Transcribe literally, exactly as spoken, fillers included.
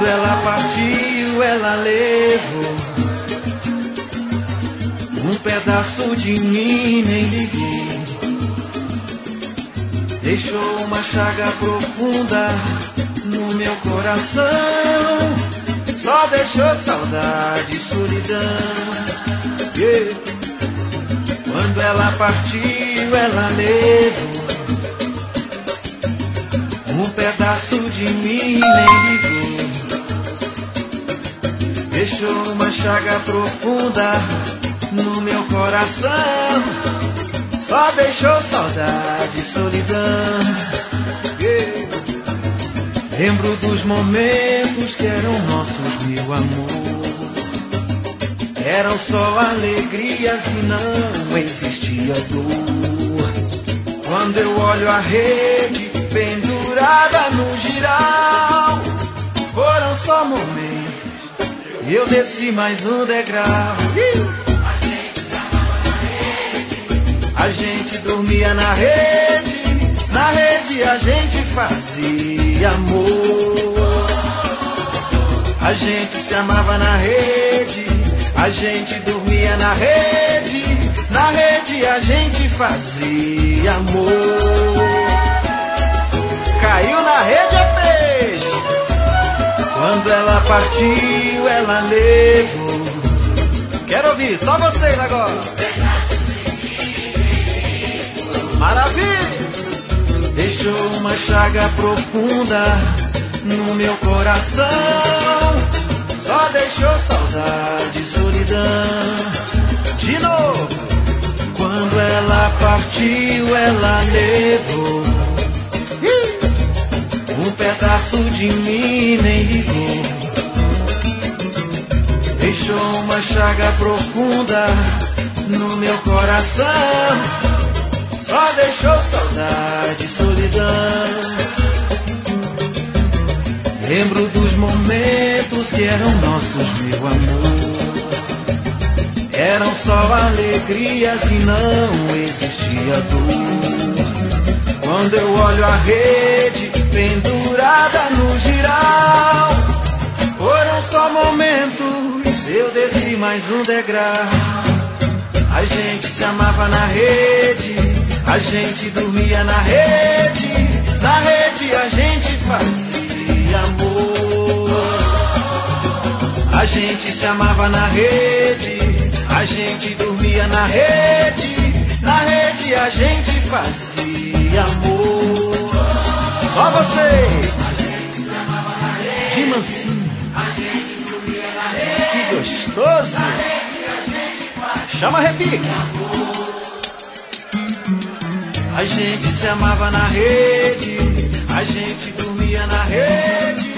Quando ela partiu, ela levou um pedaço de mim, nem liguei. Deixou uma chaga profunda no meu coração. Só deixou saudade e solidão. Yeah. Quando ela partiu, ela levou um pedaço de mim, nem ligou. Deixou uma chaga profunda no meu coração. Só deixou saudade e solidão. Yeah. Lembro dos momentos que eram nossos, meu amor. Eram só alegrias e não existia dor. Quando eu olho a rede pendurada no giral, foram só momentos e eu desci mais um degrau. A gente se amava na rede, a gente dormia na rede, na rede a gente fazia amor. A gente se amava na rede, a gente dormia na rede, na rede a gente fazia amor. Caiu na rede é peixe. Quando ela partiu, ela levou. Quero ouvir, só vocês agora. Maravilha! Deixou uma chaga profunda no meu coração. Só deixou saudade e solidão. De novo. Quando ela partiu, ela levou um pedaço de mim, nem ligou. Deixou uma chaga profunda no meu coração. Só deixou saudade e solidão. Lembro dos momentos que eram nossos, meu amor. Eram só alegrias e não existia dor. Quando eu olho a rede pendurada no giral, foram só momentos, eu desci mais um degrau. A gente se amava na rede, a gente dormia na rede, na rede a gente fazia amor. A gente se amava na rede, a gente dormia na rede, na rede a gente fazia amor. Só você, de mansinho, que gostoso. Chama repique. A gente se amava na rede, a gente dormia na rede,